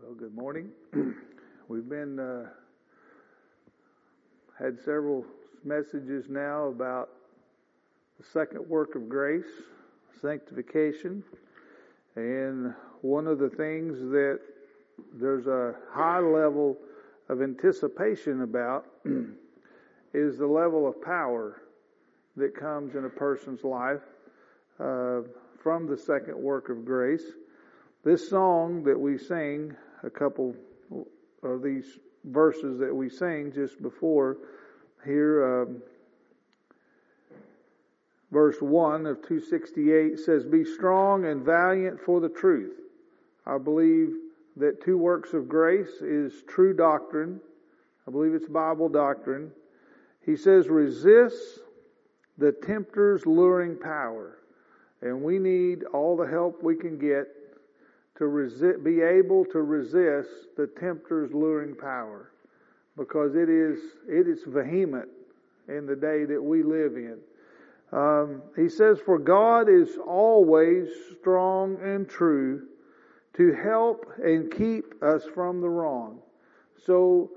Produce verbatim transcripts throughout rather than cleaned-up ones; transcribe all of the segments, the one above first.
Well, good morning. We've been uh, had several messages now about the second work of grace, sanctification, and one of the things that there's a high level of anticipation about is the level of power that comes in a person's life uh, from the second work of grace. This song that we sing, a couple of these verses that we sang just before here, um, verse one of two sixty-eight says, "Be strong and valiant for the truth." I believe that two works of grace is true doctrine. I believe it's Bible doctrine. He says, "Resist the tempter's luring power." And we need all the help we can get to resist, be able to resist the tempter's luring power, because it is it is vehement in the day that we live in. Um, he says, "For God is always strong and true to help and keep us from the wrong." So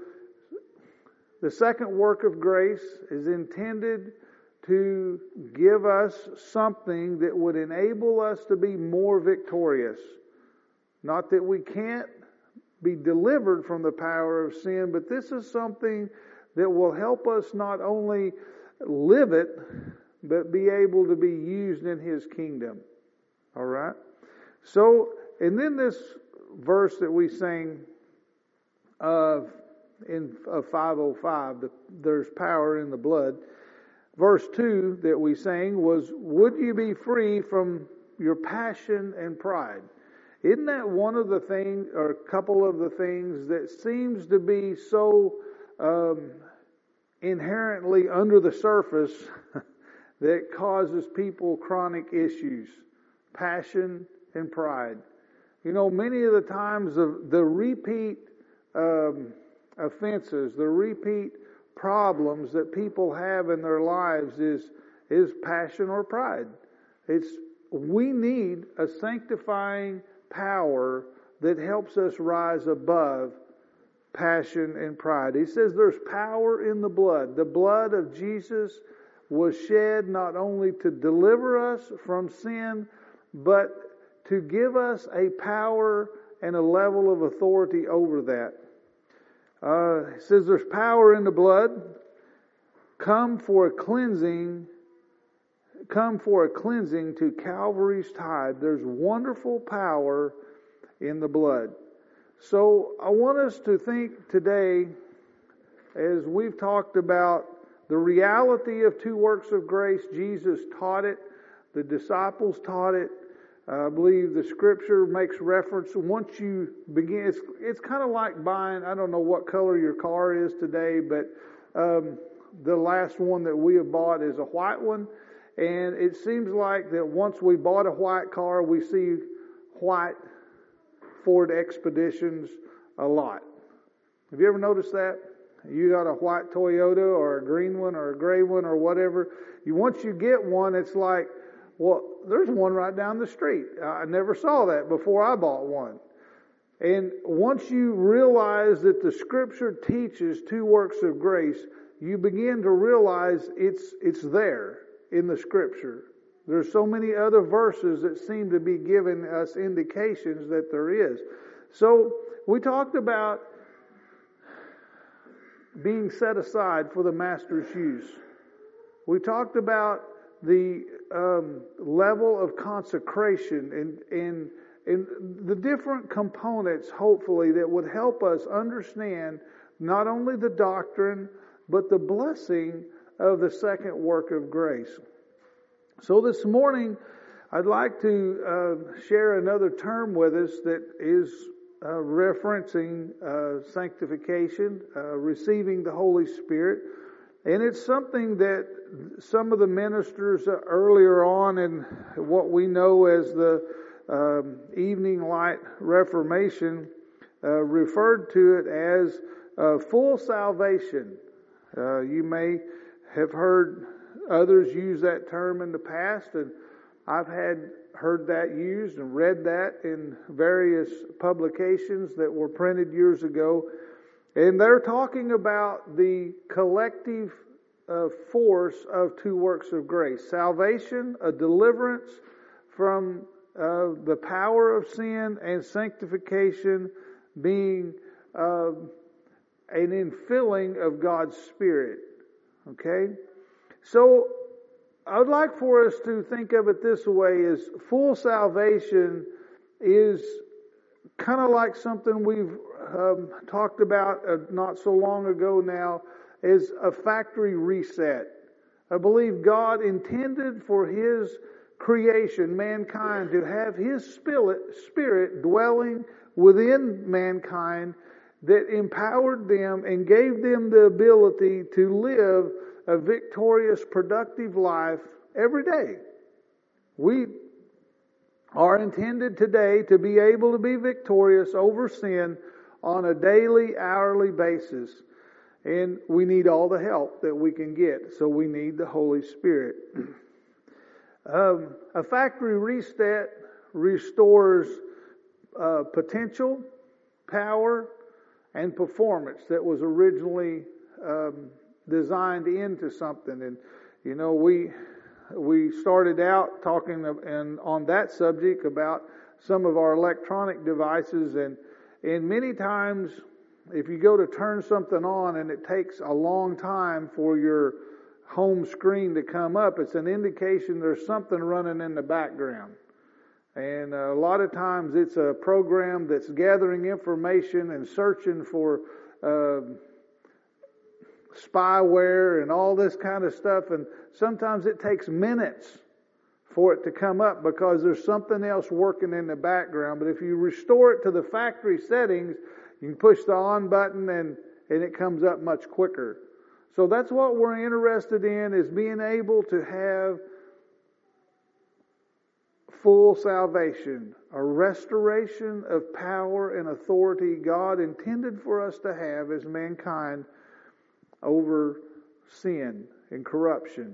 the second work of grace is intended to give us something that would enable us to be more victorious. Not that we can't be delivered from the power of sin, but this is something that will help us not only live it, but be able to be used in His kingdom. All right? So, and then this verse that we sang of in of five oh five, the, there's power in the blood. Verse two that we sang was, "Would you be free from your passion and pride?" Isn't that one of the things, or a couple of the things that seems to be so um, inherently under the surface that causes people chronic issues? Passion and pride. You know, many of the times the, the repeat um, offenses, the repeat problems that people have in their lives is is passion or pride. It's we need a sanctifying power that helps us rise above passion and pride. He says there's power in the blood. The blood of Jesus was shed not only to deliver us from sin, but to give us a power and a level of authority over that. Uh, he says there's power in the blood. Come for a cleansing. Come for a cleansing to Calvary's tide. There's wonderful power in the blood. So I want us to think today, as we've talked about the reality of two works of grace. Jesus taught it. The disciples taught it. Uh, I believe the Scripture makes reference. Once you begin, it's, it's kind of like buying, I don't know what color your car is today, but um, the last one that we have bought is a white one. And it seems like that once we bought a white car, we see white Ford Expeditions a lot. Have you ever noticed that? You got a white Toyota or a green one or a gray one or whatever. You once you get one, it's like, well, there's one right down the street. I never saw that before I bought one. And once you realize that the Scripture teaches two works of grace, you begin to realize it's it's there in the Scripture. There's so many other verses that seem to be giving us indications that there is. So we talked about being set aside for the Master's use. We talked about the um, level of consecration and, and, and the different components, hopefully, that would help us understand not only the doctrine, but the blessing of the second work of grace. So this morning, I'd like to uh, share another term with us that is uh, referencing uh, sanctification, uh, receiving the Holy Spirit. And it's something that some of the ministers uh, earlier on in what we know as the um, Evening Light Reformation uh, referred to it as uh, full salvation. Uh, you may have heard others use that term in the past, and I've had heard that used and read that in various publications that were printed years ago. And they're talking about the collective uh, force of two works of grace. Salvation, a deliverance from uh, the power of sin, and sanctification being uh, an infilling of God's Spirit. Okay? So, I would like for us to think of it this way: is full salvation is kind of like something we've um, talked about uh, not so long ago now, is a factory reset. I believe God intended for His creation, mankind, to have His spirit, spirit dwelling within mankind that empowered them and gave them the ability to live a victorious, productive life every day. We are intended today to be able to be victorious over sin on a daily, hourly basis. And we need all the help that we can get. So we need the Holy Spirit. um, a factory reset restores uh, potential, power, and performance that was originally um, designed into something. And you know, we we started out talking and on that subject about some of our electronic devices, and and many times if you go to turn something on and it takes a long time for your home screen to come up, it's an indication there's something running in the background. And a lot of times it's a program that's gathering information and searching for uh, spyware and all this kind of stuff. And sometimes it takes minutes for it to come up because there's something else working in the background. But if you restore it to the factory settings, you can push the on button and, and it comes up much quicker. So that's what we're interested in, is being able to have full salvation, a restoration of power and authority God intended for us to have as mankind over sin and corruption.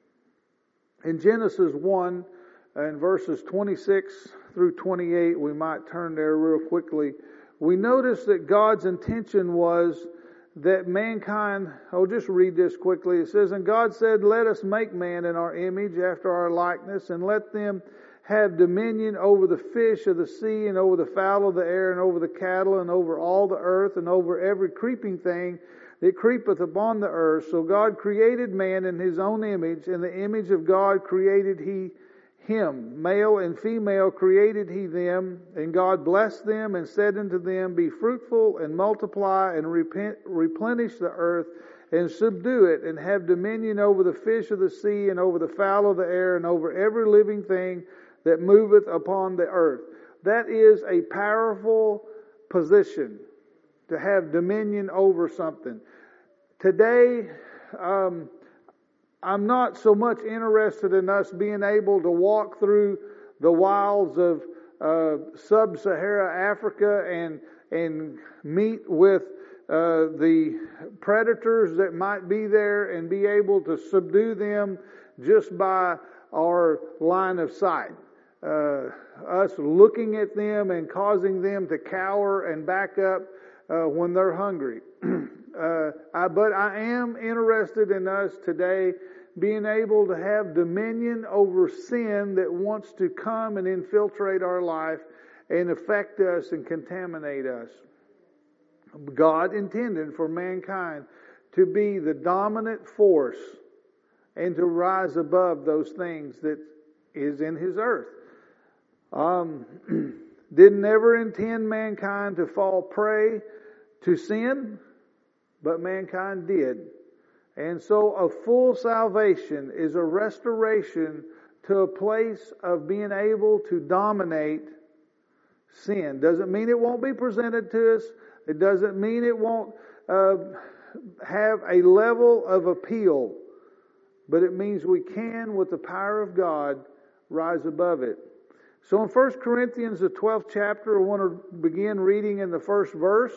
In Genesis one, in verses twenty-six through twenty-eight, we might turn there real quickly. We notice that God's intention was that mankind, I'll just read this quickly. It says, "And God said, let us make man in our image, after our likeness, and let them have dominion over the fish of the sea, and over the fowl of the air, and over the cattle, and over all the earth, and over every creeping thing that creepeth upon the earth." So God created man in His own image. In the image of God created He him. Male and female created He them. And God blessed them and said unto them, Be fruitful and multiply and repent, replenish the earth and subdue it, and have dominion over the fish of the sea, and over the fowl of the air, and over every living thing that moveth upon the earth. That is a powerful position, to have dominion over something. Today, um, I'm not so much interested in us being able to walk through the wilds of uh, sub-Sahara Africa and and meet with uh, the predators that might be there and be able to subdue them just by our line of sight. Uh, us looking at them and causing them to cower and back up uh, when they're hungry. uh, I, but I am interested in us today being able to have dominion over sin that wants to come and infiltrate our life and affect us and contaminate us. God intended for mankind to be the dominant force and to rise above those things that is in His earth. Um, didn't ever intend mankind to fall prey to sin, but mankind did. And so a full salvation is a restoration to a place of being able to dominate sin. Doesn't mean it won't be presented to us. It doesn't mean it won't uh, have a level of appeal. But it means we can, with the power of God, rise above it. So in First Corinthians, the twelfth chapter, I want to begin reading in the first verse.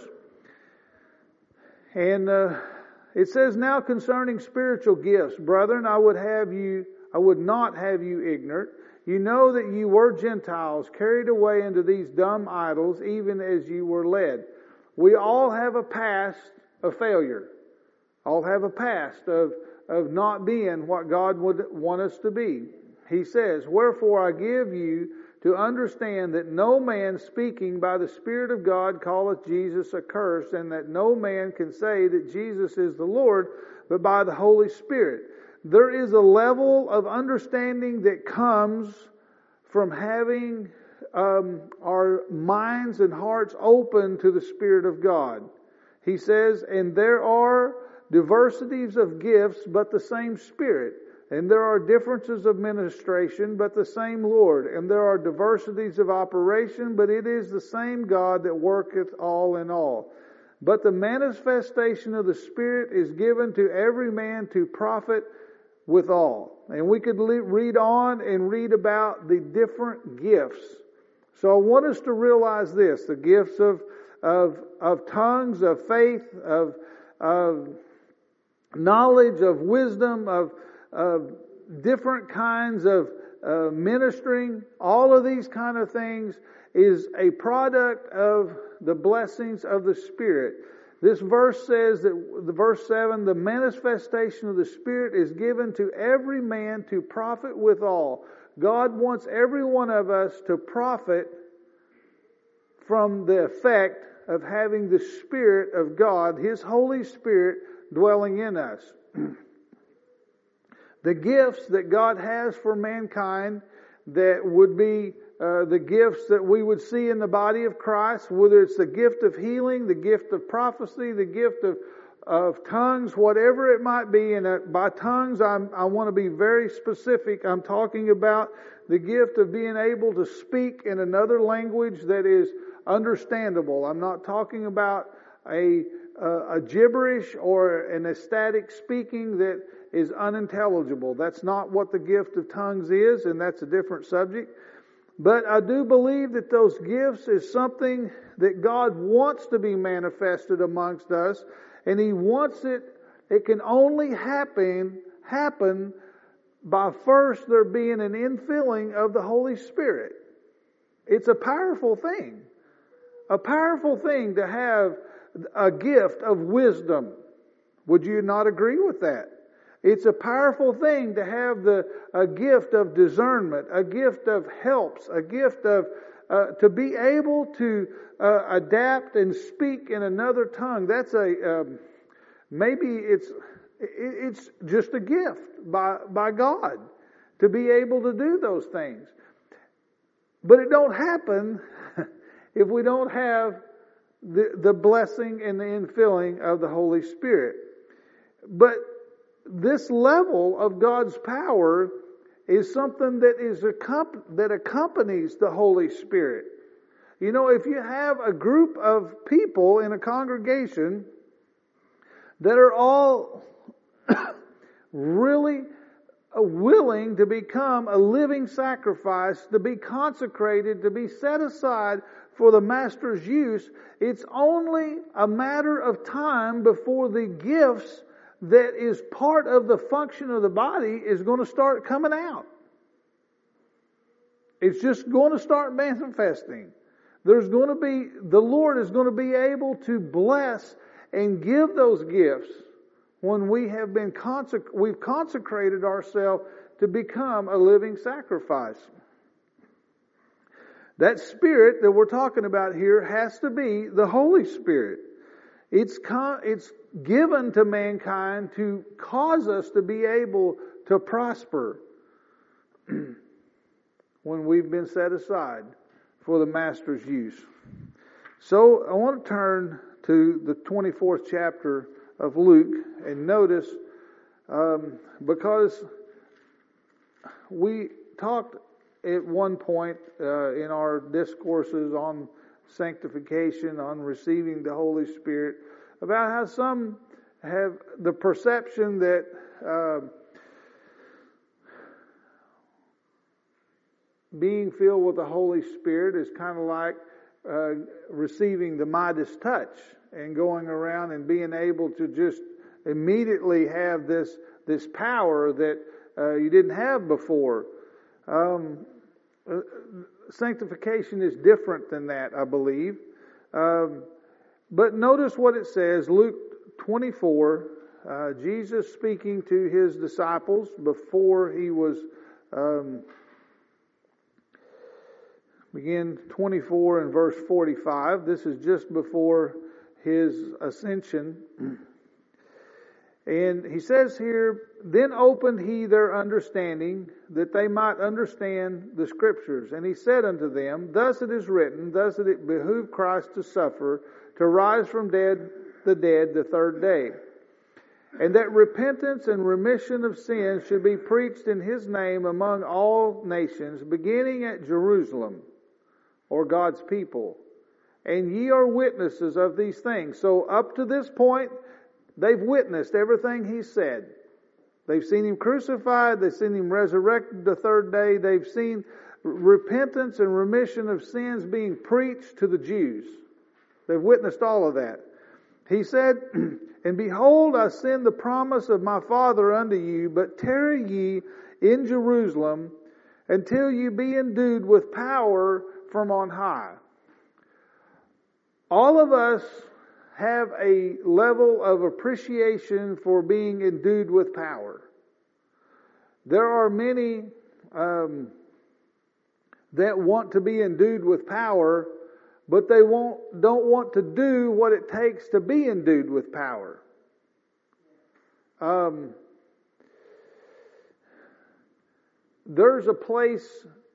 And uh, it says, Now concerning spiritual gifts, brethren, I would have you, I would not have you ignorant. You know that you were Gentiles, carried away into these dumb idols, even as you were led. We all have a past of failure. All have a past of, of not being what God would want us to be. He says, wherefore I give you to understand that no man speaking by the Spirit of God calleth Jesus accursed, and that no man can say that Jesus is the Lord, but by the Holy Spirit. There is a level of understanding that comes from having um, our minds and hearts open to the Spirit of God. He says, and there are diversities of gifts, but the same Spirit. And there are differences of ministration, but the same Lord. And there are diversities of operation, but it is the same God that worketh all in all. But the manifestation of the Spirit is given to every man to profit withal. And we could read on and read about the different gifts. So I want us to realize this, the gifts of, of, of tongues, of faith, of, of knowledge, of wisdom, of, of different kinds of uh, ministering. All of these kind of things is a product of the blessings of the Spirit. This verse says that, the verse seven, the manifestation of the Spirit is given to every man to profit withal. God wants every one of us to profit from the effect of having the Spirit of God, His Holy Spirit, dwelling in us. The gifts that God has for mankind that would be uh, the gifts that we would see in the body of Christ, whether it's the gift of healing, the gift of prophecy, the gift of, of tongues, whatever it might be. And uh, by tongues, I'm, I want to be very specific. I'm talking about the gift of being able to speak in another language that is understandable. I'm not talking about a, uh, a gibberish or an ecstatic speaking that is unintelligible. That's not what the gift of tongues is, and that's a different subject. But I do believe that those gifts is something that God wants to be manifested amongst us, and He wants it, it can only happen, happen by first there being an infilling of the Holy Spirit. It's a powerful thing. A powerful thing to have a gift of wisdom. Would you not agree with that? It's a powerful thing to have the a gift of discernment, a gift of helps, a gift of uh, to be able to uh, adapt and speak in another tongue. That's a um, maybe it's it's just a gift by by God to be able to do those things. But it don't happen if we don't have the the blessing and the infilling of the Holy Spirit. But this level of God's power is something that is that accompanies the Holy Spirit. You know, if you have a group of people in a congregation that are all really willing to become a living sacrifice, to be consecrated, to be set aside for the Master's use, it's only a matter of time before the gifts that is part of the function of the body is going to start coming out. It's just going to start manifesting. There's going to be, the Lord is going to be able to bless and give those gifts when we have been consec- we've consecrated ourselves to become a living sacrifice. That Spirit that we're talking about here has to be the Holy Spirit. It's con- it's given to mankind to cause us to be able to prosper when we've been set aside for the Master's use. So I want to turn to the twenty-fourth chapter of Luke and notice, um, because we talked at one point uh, in our discourses on sanctification, on receiving the Holy Spirit, about how some have the perception that uh, being filled with the Holy Spirit is kind of like uh, receiving the Midas touch and going around and being able to just immediately have this this power that uh, you didn't have before. Um, uh, sanctification is different than that, I believe. Um, but notice what it says, Luke twenty-four, uh, Jesus speaking to his disciples before he was, um, begin twenty-four and verse forty-five. This is just before his ascension. And he says here, then opened he their understanding, that they might understand the Scriptures. And he said unto them, thus it is written, thus it behooved Christ to suffer, to rise from dead the dead the third day. And that repentance and remission of sins should be preached in his name among all nations, beginning at Jerusalem, or God's people. And ye are witnesses of these things. So up to this point, they've witnessed everything he said. They've seen him crucified. They've seen him resurrected the third day. They've seen repentance and remission of sins being preached to the Jews. They've witnessed all of that. He said, and behold, I send the promise of my Father unto you, but tarry ye in Jerusalem until you be endued with power from on high. All of us have a level of appreciation for being endued with power. There are many um, that want to be endued with power, but they won't, don't want to do what it takes to be endued with power. Um, there's a place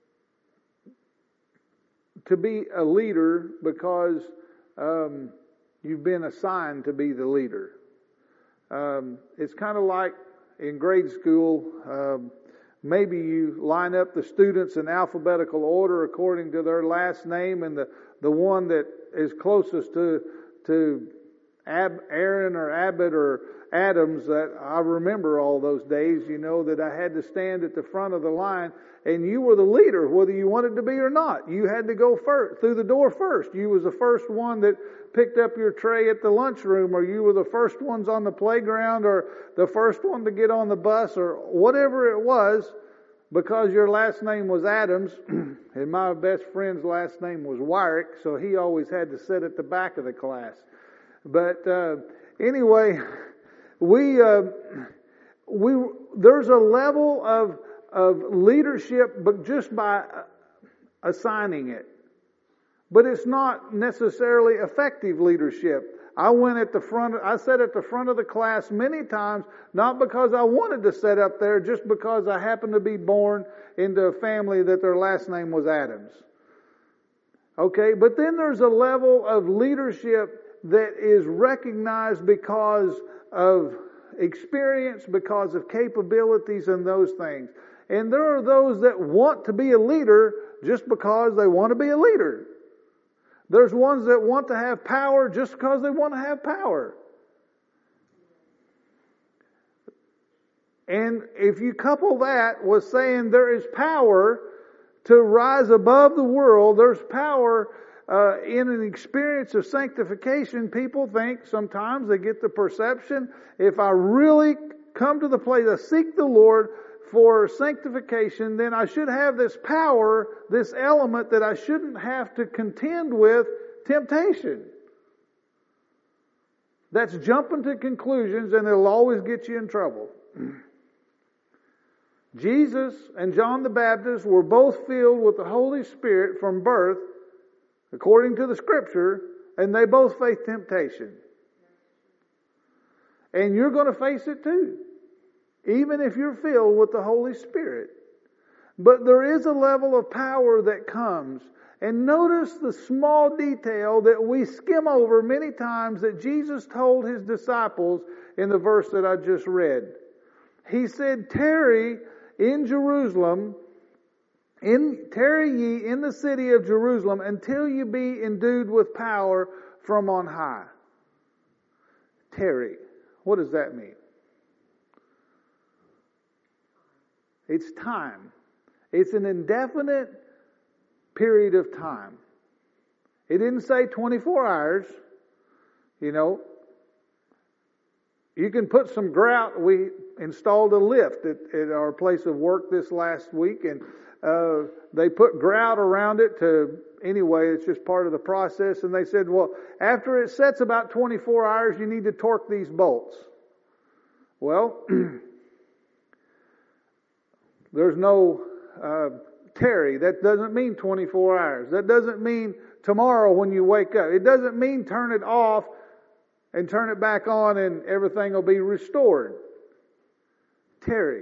to be a leader because um, you've been assigned to be the leader. Um, it's kind of like in grade school, um, maybe you line up the students in alphabetical order according to their last name, and the, the one that is closest to to Ab, Aaron or Abbott or Adams, that I remember all those days, you know, that I had to stand at the front of the line, and you were the leader, whether you wanted to be or not. You had to go first, through the door first. You was the first one that picked up your tray at the lunchroom, or you were the first ones on the playground, or the first one to get on the bus, or whatever it was, because your last name was Adams, and my best friend's last name was Wyrick, so he always had to sit at the back of the class. But uh, anyway, we uh, we there's a level of of leadership, but just by assigning it. But it's not necessarily effective leadership. I went at the front, I sat at the front of the class many times, not because I wanted to sit up there, just because I happened to be born into a family that their last name was Adams. Okay, but then there's a level of leadership that is recognized because of experience, because of capabilities and those things. And there are those that want to be a leader just because they want to be a leader. There's ones that want to have power just because they want to have power. And if you couple that with saying there is power to rise above the world, there's power uh, in an experience of sanctification, people think sometimes, they get the perception, if I really come to the place, I seek the Lord for sanctification, then I should have this power, this element that I shouldn't have to contend with temptation. That's jumping to conclusions, and it'll always get you in trouble. Jesus and John the Baptist were both filled with the Holy Spirit from birth, according to the Scripture, and they both faced temptation. And you're going to face it too, even if you're filled with the Holy Spirit. But there is a level of power that comes. And notice the small detail that we skim over many times that Jesus told his disciples in the verse that I just read. He said, tarry in Jerusalem, in tarry ye in the city of Jerusalem until you be endued with power from on high. Tarry. What does that mean? It's time. It's an indefinite period of time. It didn't say twenty-four hours. You know, You can put some grout. We installed a lift at, at our place of work this last week, and uh, they put grout around it to, anyway, it's just part of the process. And they said, well, after it sets about twenty-four hours, you need to torque these bolts. Well, there's no uh, Terry. That doesn't mean twenty-four hours. That doesn't mean tomorrow when you wake up. It doesn't mean turn it off and turn it back on and everything will be restored. Terry.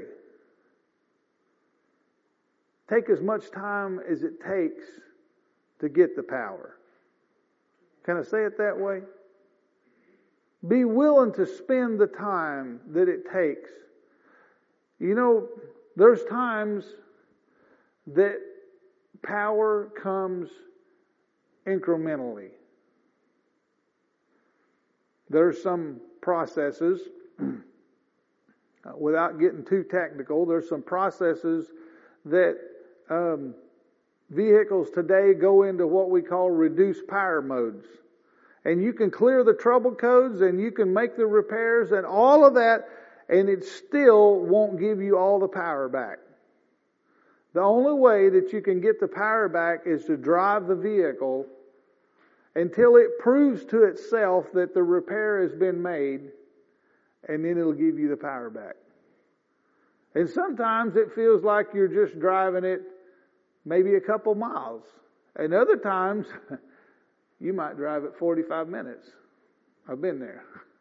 Take as much time as it takes to get the power. Can I say it that way? Be willing to spend the time that it takes. You know, there's times that power comes incrementally. There's some processes, without getting too technical, there's some processes that um, vehicles today go into what we call reduced power modes. And you can clear the trouble codes and you can make the repairs and all of that, and it still won't give you all the power back. The only way that you can get the power back is to drive the vehicle until it proves to itself that the repair has been made, and then it'll give you the power back. And sometimes it feels like you're just driving it maybe a couple miles. And other times, you might drive it forty-five minutes. I've been there.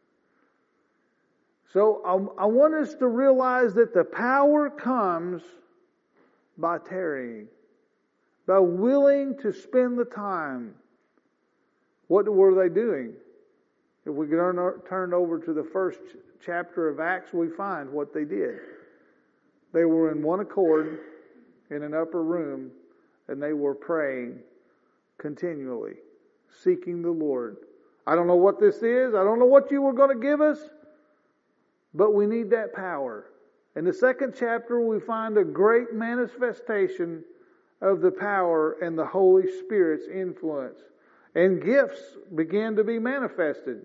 So I, I want us to realize that the power comes by tarrying, by willing to spend the time. What were they doing? If we turn over to the first chapter of Acts, we find what they did. They were in one accord in an upper room, and they were praying continually, seeking the Lord. I don't know what this is. I don't know what you were going to give us, but we need that power. In the second chapter, we find a great manifestation of the power and the Holy Spirit's influence. And gifts began to be manifested.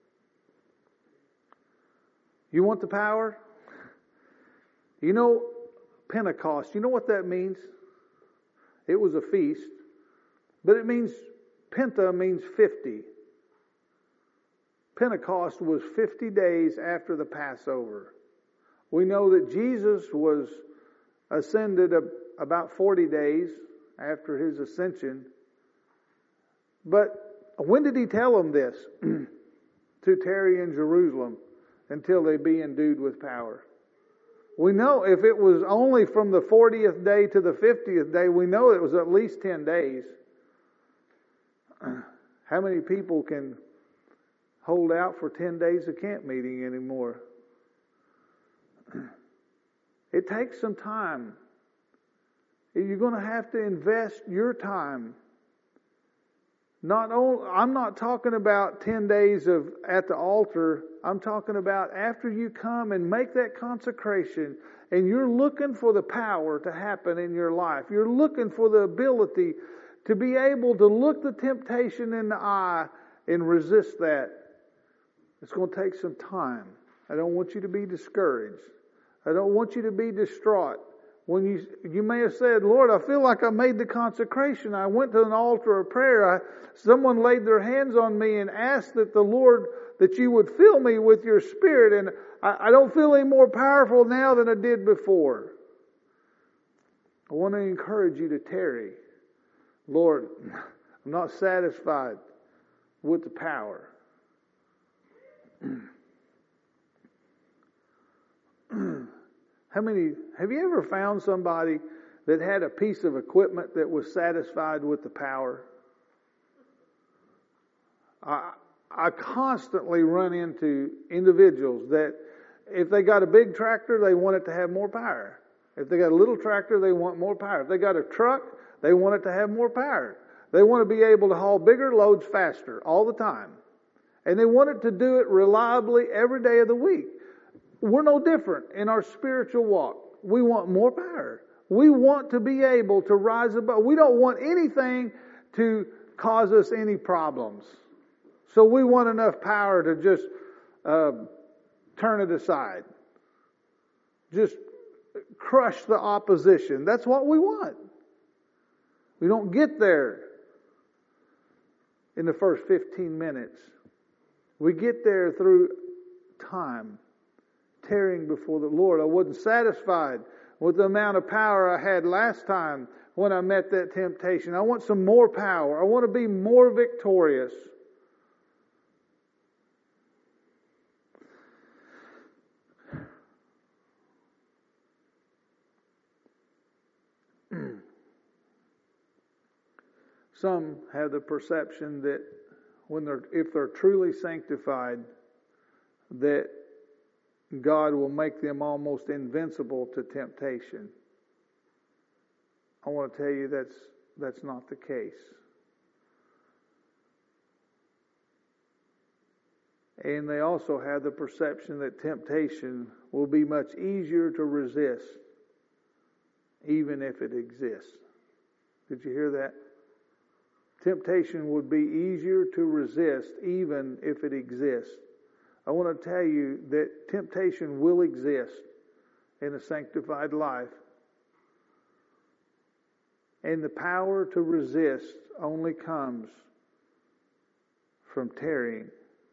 You want the power? You know, Pentecost, you know what that means? It was a feast, but it means, Penta means fifty. Pentecost was fifty days after the Passover. We know that Jesus was ascended about forty days after his ascension. But when did he tell them this? To tarry in Jerusalem until they be endued with power. We know if it was only from the fortieth day to the fiftieth day, we know it was at least ten days. How many people can hold out for ten days of camp meeting anymore? It takes some time. You're going to have to invest your time. Not only, I'm not talking about ten days of at the altar. I'm talking about after you come and make that consecration and you're looking for the power to happen in your life. You're looking for the ability to be able to look the temptation in the eye and resist that. It's going to take some time. I don't want you to be discouraged. I don't want you to be distraught. When you you may have said, Lord, I feel like I made the consecration. I went to an altar of prayer. I, someone laid their hands on me and asked that the Lord, that you would fill me with your Spirit. And I, I don't feel any more powerful now than I did before. I want to encourage you to tarry. Lord, I'm not satisfied with the power. How many, have you ever found somebody that had a piece of equipment that was satisfied with the power? I, I constantly run into individuals that if they got a big tractor, they want it to have more power. If they got a little tractor, they want more power. If they got a truck, they want it to have more power. They want to be able to haul bigger loads faster all the time. And they want it to do it reliably every day of the week. We're no different in our spiritual walk. We want more power. We want to be able to rise above. We don't want anything to cause us any problems. So we want enough power to just uh, turn it aside. Just crush the opposition. That's what we want. We don't get there in the first fifteen minutes. We get there through time, tearing before the Lord. I wasn't satisfied with the amount of power I had last time when I met that temptation. I want some more power. I want to be more victorious. Some have the perception that when they're, if they're truly sanctified, that God will make them almost invincible to temptation. I want to tell you that's that's not the case. And they also have the perception that temptation will be much easier to resist, even if it exists. Did you hear that? Temptation would be easier to resist even if it exists. I want to tell you that temptation will exist in a sanctified life. And the power to resist only comes from tarrying.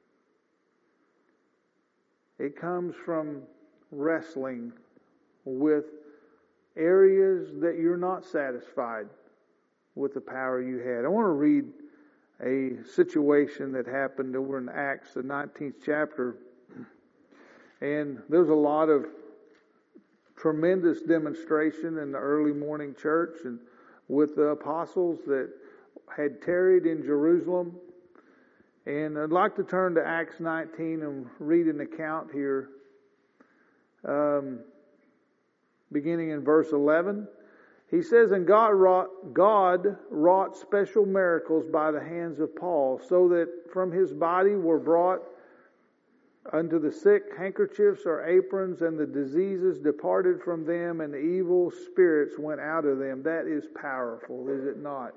It comes from wrestling with areas that you're not satisfied with the power you had. I want to read a situation that happened over in Acts, the nineteenth chapter. And there's a lot of tremendous demonstration in the early morning church and with the apostles that had tarried in Jerusalem. And I'd like to turn to Acts nineteen and read an account here, um, beginning in verse eleven. He says, and God wrought, God wrought special miracles by the hands of Paul, so that from his body were brought unto the sick handkerchiefs or aprons, and the diseases departed from them, and the evil spirits went out of them. That is powerful, is it not?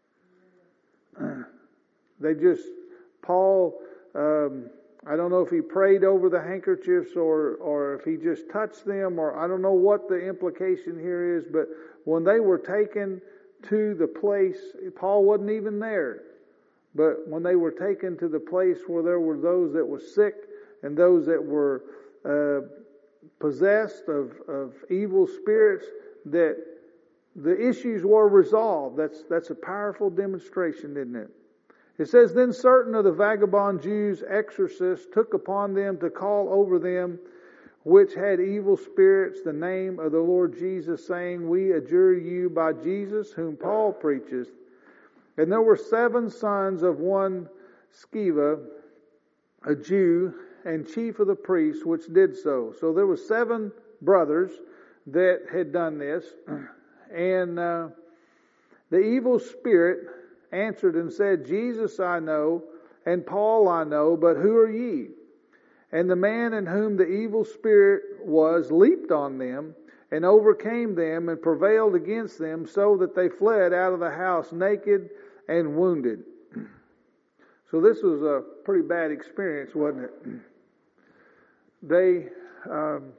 They just, Paul, um, I don't know if he prayed over the handkerchiefs or, or if he just touched them, or I don't know what the implication here is, but when they were taken to the place, Paul wasn't even there, but when they were taken to the place where there were those that were sick and those that were uh, possessed of, of evil spirits, that the issues were resolved. That's, that's a powerful demonstration, isn't it? It says, then certain of the vagabond Jews, exorcists, took upon them to call over them which had evil spirits the name of the Lord Jesus, saying, we adjure you by Jesus, whom Paul preaches. And there were seven sons of one Sceva, a Jew, and chief of the priests, which did so. So there were seven brothers that had done this. And uh, the evil spirit answered and said, Jesus I know, and Paul I know, but who are ye? And the man in whom the evil spirit was leaped on them, and overcame them, and prevailed against them, so that they fled out of the house naked and wounded. So this was a pretty bad experience, wasn't it? They um,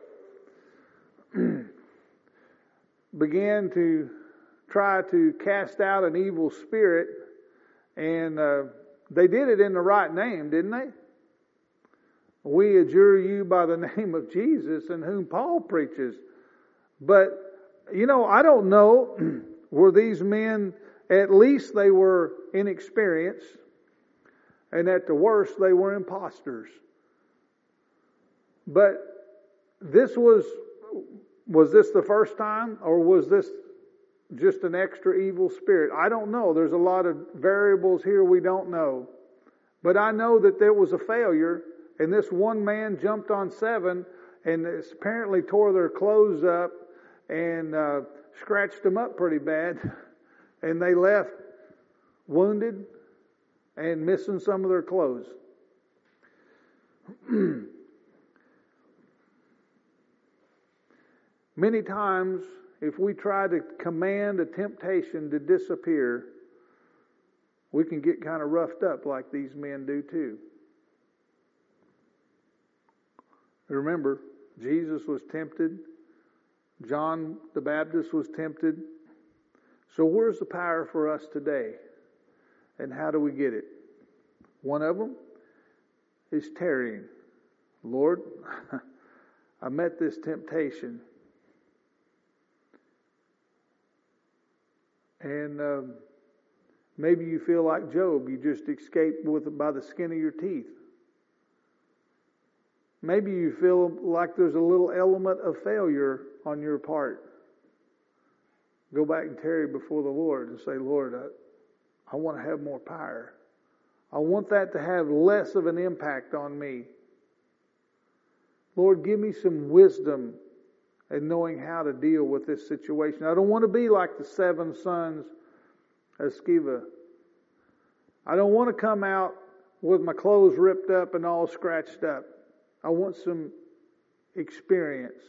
began to try to cast out an evil spirit, and uh, they did it in the right name, didn't they? We adjure you by the name of Jesus, in whom Paul preaches. But, you know, I don't know, were these men, at least they were inexperienced, and at the worst they were imposters. But this was, was this the first time, or was this just an extra evil spirit? I don't know. There's a lot of variables here we don't know. But I know that there was a failure, and this one man jumped on seven and apparently tore their clothes up and uh, scratched them up pretty bad. And they left wounded and missing some of their clothes. Many times, if we try to command a temptation to disappear, we can get kind of roughed up like these men do too. Remember, Jesus was tempted. John the Baptist was tempted. So where's the power for us today? And how do we get it? One of them is tarrying. Lord, I met this temptation. And um, maybe you feel like Job. You just escaped with by the skin of your teeth. Maybe you feel like there's a little element of failure on your part. Go back and tarry before the Lord and say, Lord, I, I want to have more power. I want that to have less of an impact on me. Lord, give me some wisdom in knowing how to deal with this situation. I don't want to be like the seven sons of Sceva. I don't want to come out with my clothes ripped up and all scratched up. I want some experience.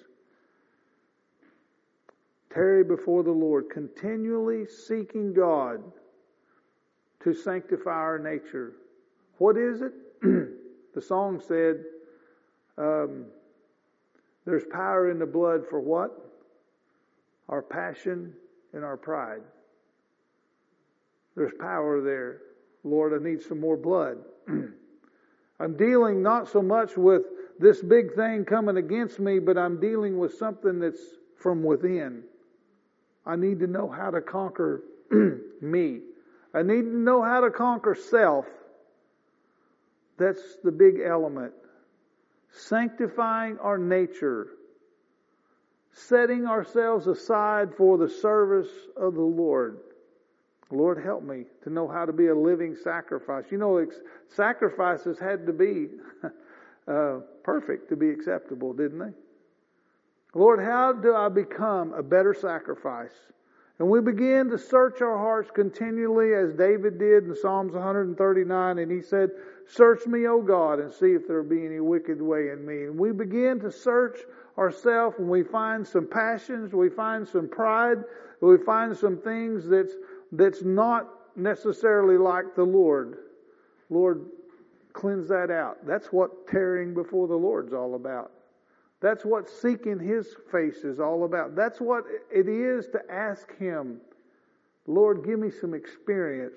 Tarry before the Lord, continually seeking God to sanctify our nature. What is it? The song said, um, there's power in the blood for what? Our passion and our pride. There's power there. Lord, I need some more blood. I'm dealing not so much with this big thing coming against me, but I'm dealing with something that's from within. I need to know how to conquer me. I need to know how to conquer self. That's the big element. Sanctifying our nature. Setting ourselves aside for the service of the Lord. Lord, help me to know how to be a living sacrifice. You know, sacrifices had to be uh, perfect to be acceptable, didn't they? Lord, how do I become a better sacrifice? And we begin to search our hearts continually as David did in Psalms one thirty-nine. And he said, search me, O God, and see if there be any wicked way in me. And we begin to search ourselves and we find some passions, we find some pride, we find some things that's, that's not necessarily like the Lord. Lord, cleanse that out. That's what tarrying before the Lord's all about. That's what seeking His face is all about. That's what it is to ask Him, Lord, give me some experience.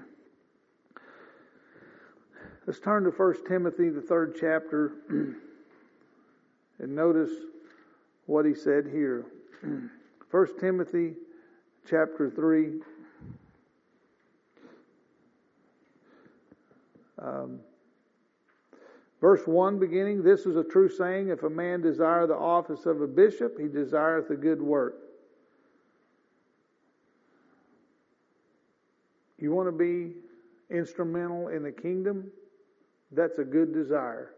Let's turn to First Timothy, the third chapter, and notice what he said here. First Timothy, chapter three. Um, Verse one beginning, this is a true saying, if a man desire the office of a bishop, he desireth a good work. You want to be instrumental in the kingdom? That's a good desire.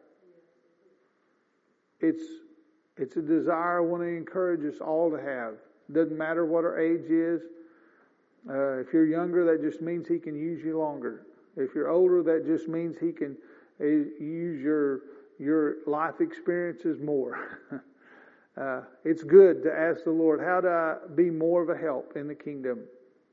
It's, it's a desire I want to encourage us all to have. Doesn't matter what our age is. Uh, if you're younger, that just means He can use you longer. If you're older, that just means He can use your your life experiences more. uh, it's good to ask the Lord, how do I be more of a help in the kingdom?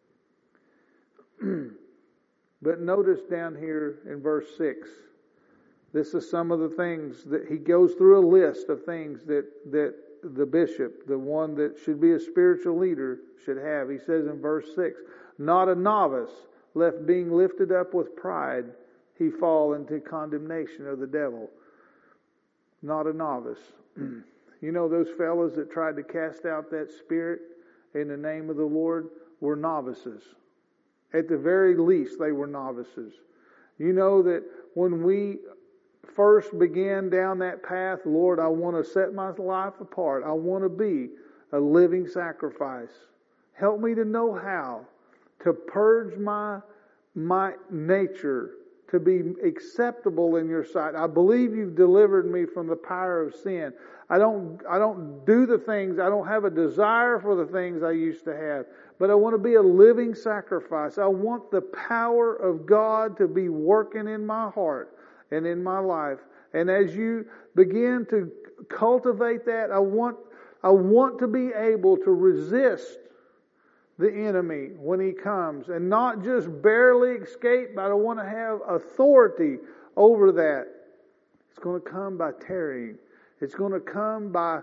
But notice down here in verse six, this is some of the things that he goes through a list of things that, that the bishop, the one that should be a spiritual leader, should have. He says in verse six, not a novice, left being lifted up with pride, he fall into condemnation of the devil. Not a novice. You know those fellows that tried to cast out that spirit in the name of the Lord were novices. At the very least, they were novices. You know that when we first began down that path, Lord, I want to set my life apart. I want to be a living sacrifice. Help me to know how to purge my, my nature to be acceptable in your sight. I believe you've delivered me from the power of sin. I don't, I don't do the things, I don't have a desire for the things I used to have, but I want to be a living sacrifice. I want the power of God to be working in my heart and in my life. And as you begin to cultivate that, I want, I want to be able to resist the enemy when he comes, and not just barely escape, but I want to have authority over that. It's going to come by tarrying. It's going to come by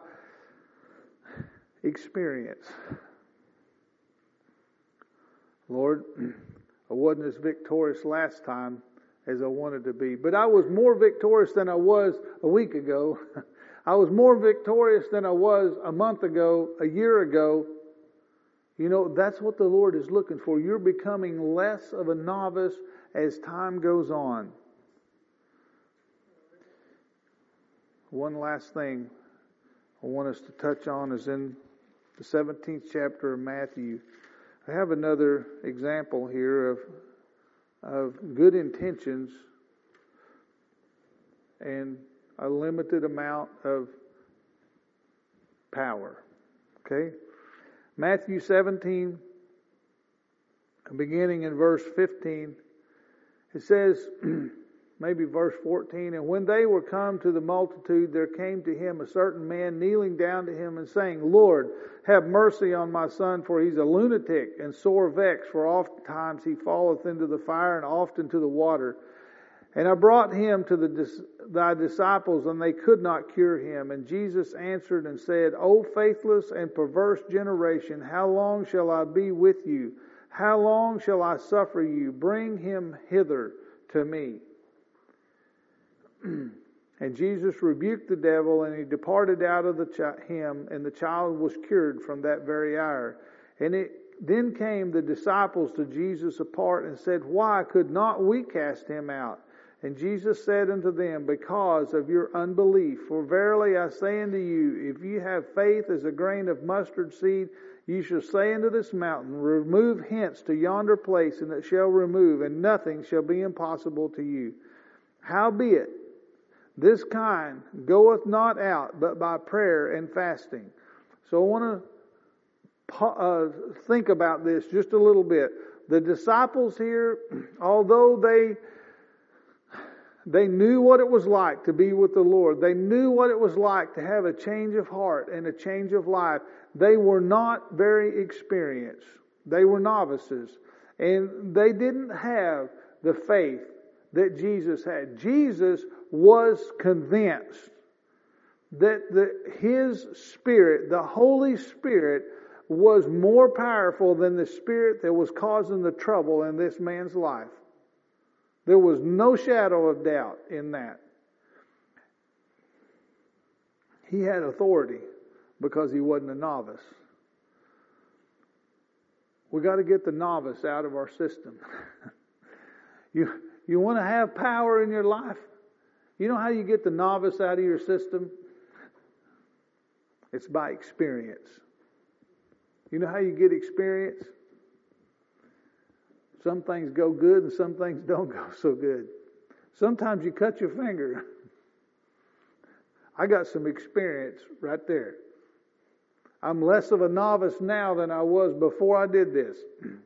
experience. Lord, I wasn't as victorious last time as I wanted to be, but I was more victorious than I was a week ago. I was more victorious than I was a month ago, a year ago. You know, that's what the Lord is looking for. You're becoming less of a novice as time goes on. One last thing I want us to touch on is in the seventeenth chapter of Matthew. I have another example here of of good intentions and a limited amount of power. Okay? Matthew seventeen, beginning in verse fifteen, it says, maybe verse fourteen, and when they were come to the multitude, there came to him a certain man kneeling down to him and saying, Lord, have mercy on my son, for he's a lunatic and sore vexed, for oftentimes he falleth into the fire and oft into the water. And I brought him to the, thy disciples, and they could not cure him. And Jesus answered and said, O faithless and perverse generation, how long shall I be with you? How long shall I suffer you? Bring him hither to me. And Jesus rebuked the devil, and he departed out of the ch- him, and the child was cured from that very hour. And it then came the disciples to Jesus apart and said, Why could not we cast him out? And Jesus said unto them, Because of your unbelief. For verily I say unto you, if you have faith as a grain of mustard seed, you shall say unto this mountain, Remove hence to yonder place, and it shall remove, and nothing shall be impossible to you. Howbeit, this kind goeth not out, but by prayer and fasting. So I want to uh, think about this just a little bit. The disciples here, although they they knew what it was like to be with the Lord, they knew what it was like to have a change of heart and a change of life, they were not very experienced. They were novices. And they didn't have the faith that Jesus had. Jesus was convinced that the, His Spirit, the Holy Spirit, was more powerful than the spirit that was causing the trouble in this man's life. There was no shadow of doubt in that. He had authority because he wasn't a novice. We got to get the novice out of our system. you you want to have power in your life? You know how you get the novice out of your system? It's by experience. You know how you get experience? Some things go good and some things don't go so good. Sometimes you cut your finger. I got some experience right there. I'm less of a novice now than I was before I did this.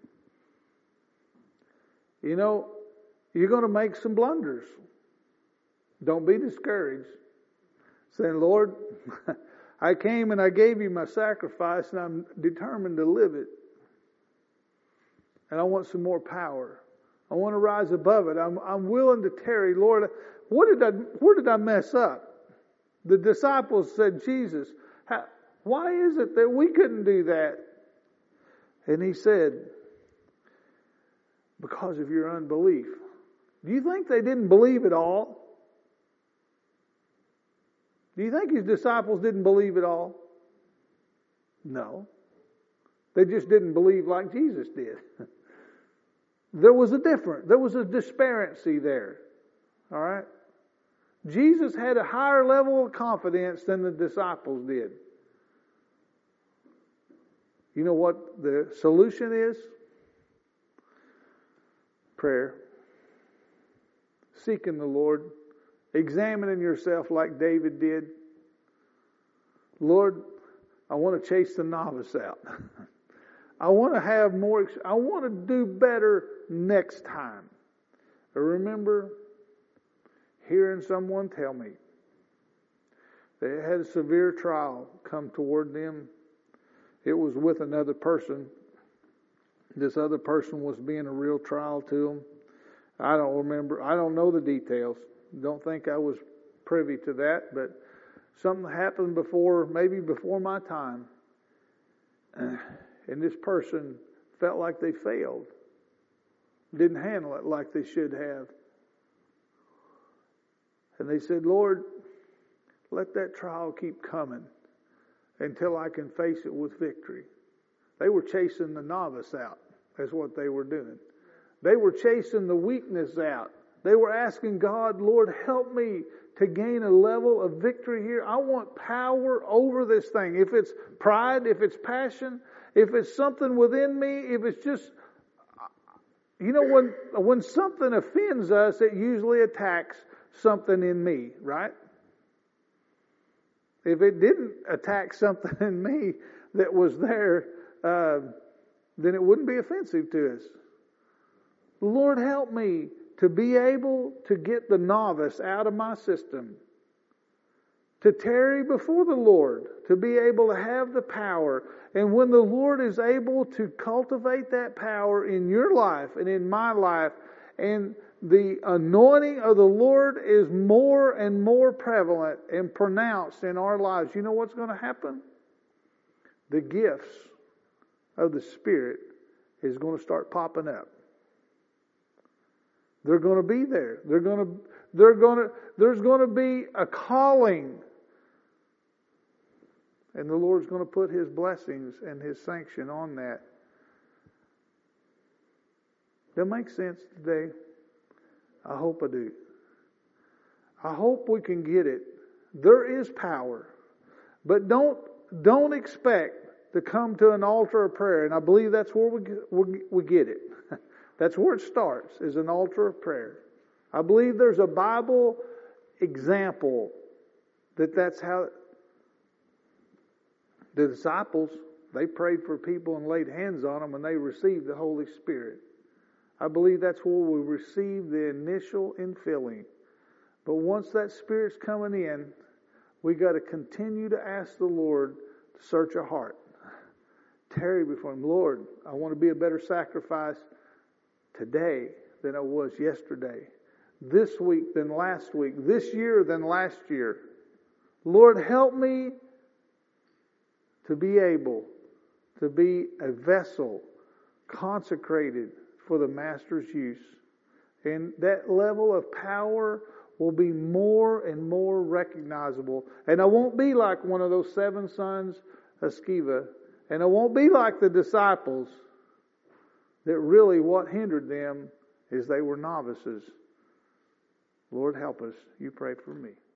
You know, you're going to make some blunders. Don't be discouraged. Saying, Lord, I came and I gave you my sacrifice and I'm determined to live it. And I want some more power. I want to rise above it. I'm, I'm willing to tarry. Lord, what did I, where did I mess up? The disciples said, Jesus, how, why is it that we couldn't do that? And he said, because of your unbelief. Do you think they didn't believe at all? Do you think his disciples didn't believe at all? No. They just didn't believe like Jesus did. There was a difference. There was a disparity there. All right? Jesus had a higher level of confidence than the disciples did. You know what the solution is? Prayer. Seeking the Lord. Examining yourself like David did. Lord, I want to chase the novice out. I want to have more, I want to do better next time. I remember hearing someone tell me they had a severe trial come toward them. It was with another person. This other person was being a real trial to them. I don't remember, I don't know the details. Don't think I was privy to that, but Something happened before, maybe before my time. And this person felt like they failed. Didn't handle it like they should have. And they said, Lord, let that trial keep coming until I can face it with victory. They were chasing the novice out. That's what they were doing. They were chasing the weakness out. They were asking God, Lord, help me to gain a level of victory here. I want power over this thing. If it's pride, if it's passion, if it's something within me, if it's just, you know, when when something offends us, it usually attacks something in me, right? If it didn't attack something in me that was there, uh, then it wouldn't be offensive to us. Lord, help me to be able to get the novice out of my system, to tarry before the Lord, to be able to have the power. And when the Lord is able to cultivate that power in your life and in my life, and the anointing of the Lord is more and more prevalent and pronounced in our lives, you know what's going to happen? The gifts of the Spirit is going to start popping up. They're going to be there. They're going to, they're going to, there's going to be a calling. And the Lord's going to put His blessings and His sanction on that. That makes sense today? I hope I do. I hope we can get it. There is power. But don't, don't expect to come to an altar of prayer. And I believe that's where we, we, we get it. That's where it starts, is an altar of prayer. I believe there's a Bible example that that's how the disciples, they prayed for people and laid hands on them and they received the Holy Spirit. I believe that's where we receive the initial infilling. But once that Spirit's coming in, we got to continue to ask the Lord to search our heart. Tarry before Him. Lord, I want to be a better sacrifice today than I was yesterday. This week than last week. This year than last year. Lord, help me to be able to be a vessel consecrated for the Master's use. And that level of power will be more and more recognizable. And I won't be like one of those seven sons of Sceva. And I won't be like the disciples that really what hindered them is they were novices. Lord, help us. You pray for me.